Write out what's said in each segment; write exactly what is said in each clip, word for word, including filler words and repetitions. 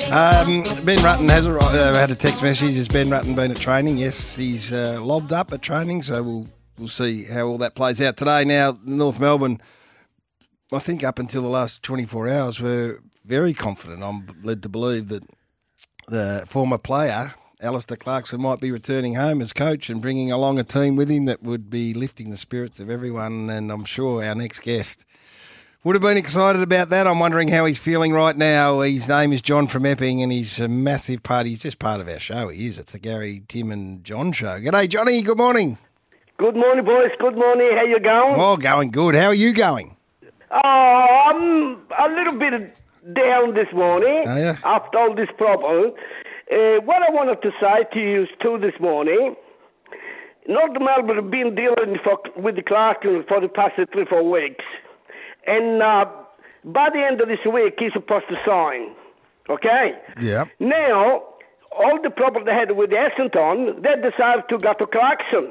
Um, Ben Rutten has a, uh, had a text message. Has Ben Rutten been at training? Yes, he's uh, lobbed up at training, so we'll we'll see how all that plays out today. Now, North Melbourne, I think up until the last twenty-four hours, were very confident. I'm led to believe that the former player, Alistair Clarkson, might be returning home as coach and bringing along a team with him that would be lifting the spirits of everyone. And I'm sure our next guest would have been excited about that. I'm wondering how he's feeling right now. His name is John from Epping, and he's a massive part. He's just part of our show. He is. It's the Gary, Tim and John show. G'day, Johnny. Good morning. Good morning, boys. Good morning. How you going? Oh, going good. How are you going? Oh, I'm a little bit down this morning Are you? after all this problem. Uh, what I wanted to say to you too this morning, North Melbourne have been dealing for, with the Clarkson for the past three, four weeks. And uh, by the end of this week, he's supposed to sign. Okay? Yep. Now, all the problem they had with Essendon, they decided to go to Clarkson.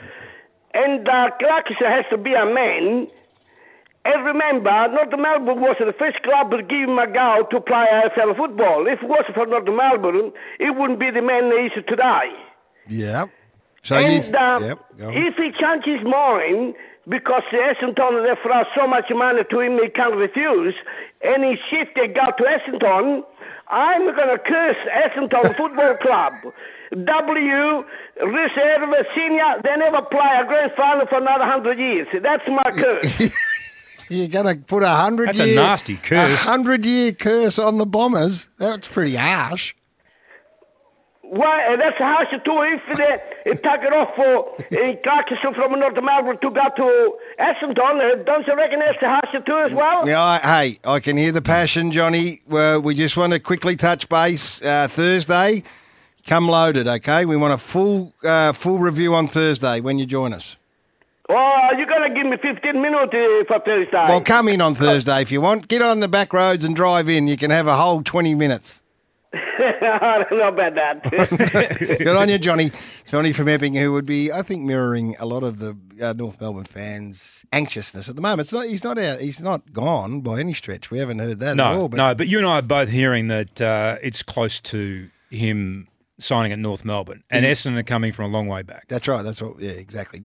And uh, Clarkson has to be a man. And remember, North Melbourne was the first club to give him a go to play A F L football. If it wasn't for North Melbourne, he wouldn't be the man he is today. Yeah. So and you, uh, yep, go on. if he changes his mind, because Essendon they throw so much money to him he can't refuse, and he shift they go to Essendon, I'm going to curse Essendon Football Club. W, Reserve, Senior, they never play a grand final for another hundred years. That's my curse. You're going to put a hundred That's year, a nasty curse. A hundred year curse on the Bombers. That's pretty harsh. Why, uh, that's harsh too. If they uh, take it off for uh, Clarkson from North Melbourne to go to Essendon, uh, don't you reckon that's harsh too as well? Yeah, I, hey, I can hear the passion, Johnny. Uh, we just want to quickly touch base. Uh, Thursday, come loaded, okay? We want a full uh, full review on Thursday when you join us. Oh, you're going to give me fifteen minutes uh, for Thursday. Well, come in on Thursday if you want. Get on the back roads and drive in. You can have a whole twenty minutes. I don't know about that. Good on you, Johnny. Johnny from Epping, who would be, I think, mirroring a lot of the uh, North Melbourne fans' anxiousness at the moment. It's not. He's not out. He's not gone by any stretch. We haven't heard that No, at all. But no, but you and I are both hearing that uh, it's close to him signing at North Melbourne, and Mm. Essendon are coming from a long way back. That's right. That's what. Yeah, exactly.